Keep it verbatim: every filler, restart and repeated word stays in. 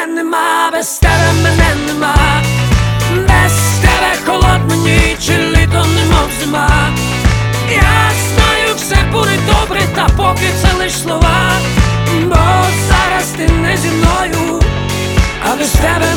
мене нема, без тебе мене нема, без тебе холодна ніч і літо немов зима. Я знаю, все буде добре, та поки це лиш слова, бо зараз ти не зі мною, а без тебе